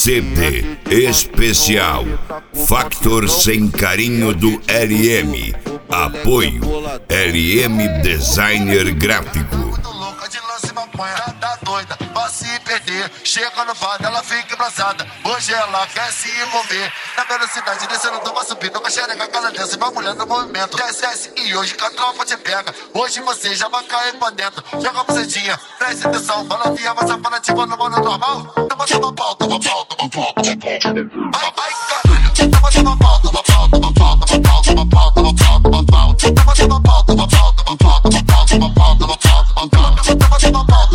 CD especial Factor Sem Carinho do LM. Apoio LM Designer Gráfico. Tá doida, pra se perder. Chega no bar, ela fica embraçada. Hoje ela quer se envolver. Na velocidade descendo, toma subindo. Com a xereca, cada dança, vai mulher no movimento. Desce e hoje que a tropa te pega. Hoje você já vai cair pra dentro. Joga a bucetinha, presta atenção. Balancinha, vai safada, tipo no modo normal. Toma pau, toma pau, toma pau, toma pau. Ai, caralho. Toma pau, toma pau, toma pau, toma pau, toma pau, toma pau, toma pau. Toma pau, toma pau, toma pau, toma pau, toma pau, toma pau, toma pau.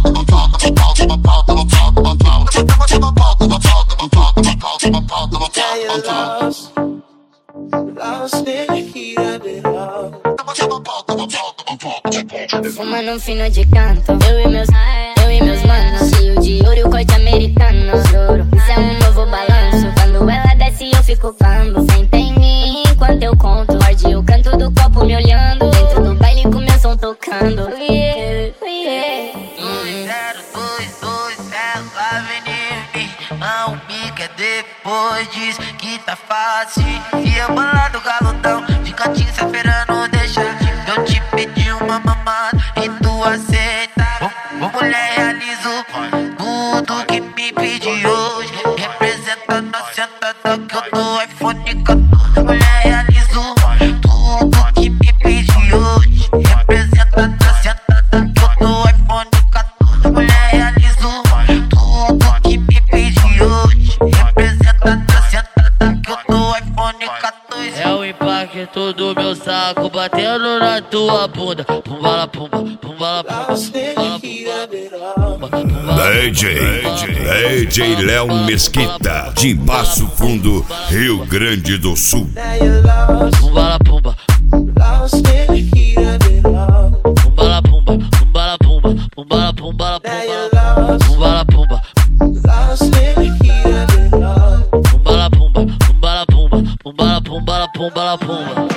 Fumando um fino de canto, eu e meus manos, cheio de ouro e o corte americano. Juro, isso é um novo balanço. Quando ela desce eu fico bambo. Senta em mim enquanto eu conto. Morde o canto do copo me olhando. Dentro do baile com meu som tocando. 2022, ela vem em mim. Não pica, depois diz que tá fácil. E eu bolado galudão, de cantinho se esperando deixar. Eu te pedi uma mamada e tu aceita. Ô mulher, realizo tudo que me pedi hoje. Representando a sentada que eu dou iPhone 14. Mulher, realizo tudo que me pedi hoje. Representando a sentada que eu dou iPhone 14. Mulher, realizo tudo que me pedi hoje. Representando a sentada que eu dou iPhone 14. É o impacto do meu saco batendo na tua bunda. Pumbala, pumba, pumbala, pumba, DJ Léo Mesquita, de Passo Fundo, Rio Grande do Sul. Pumbala, pumba, pumbala, pumba, pumbala, pumba, pumbala, pumbala, pumbala, pumba, pumbala, pumba, pumbala, pumba, pumbala, pumbala, pumbala, pumba.